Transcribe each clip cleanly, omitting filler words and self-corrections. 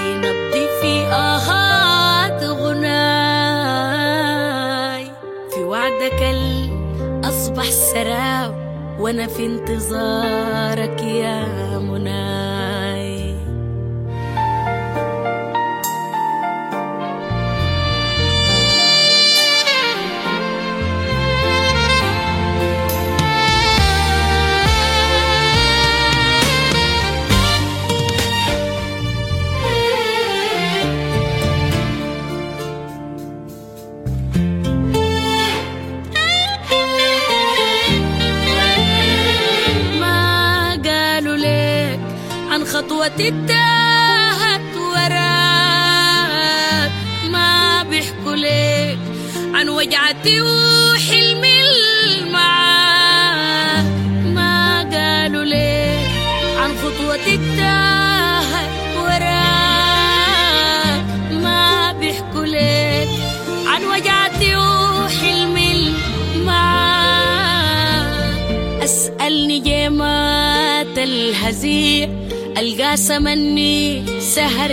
نبضي في آهات غناي، في وعدك أصبح سراب وأنا في انتظارك يا مناي. خطوتي انتهت وراك، ما بيحكوا ليك عن وجعتي وحلمي معاك، ما قالوا ليك عن خطوتي انتهت وراك، ما بيحكوا ليك عن وجعتي وحلمي معاك. أسألني جيمات الهزيع القاسى مني سهر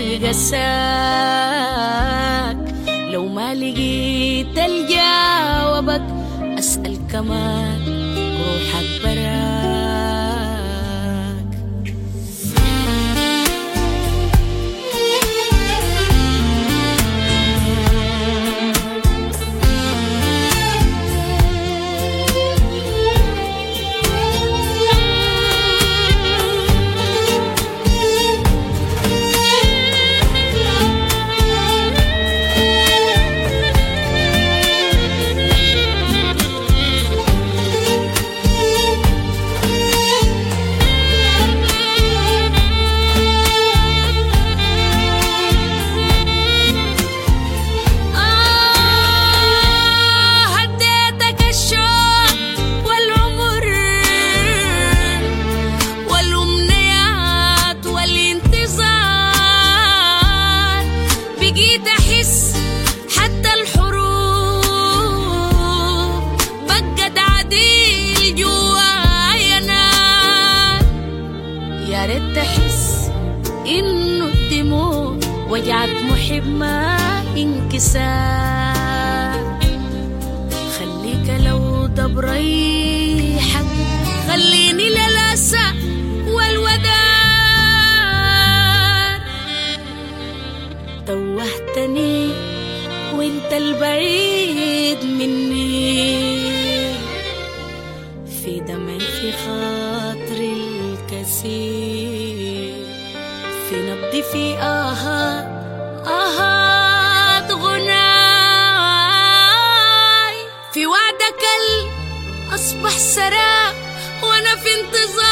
قساك، لو ما لقيت الجوابك أسأل كمان روحك براك. يا ريت تحس إنه الدموع وجعت محب ما انكسار، خليك لو ده بريحك، خليني للأسى والودار. توهتني وانت البعيد مني، في دمعي في خاطري الكثير، في نبضي في آهات غناي، في وعدك أصبح سراب وأنا في انتظار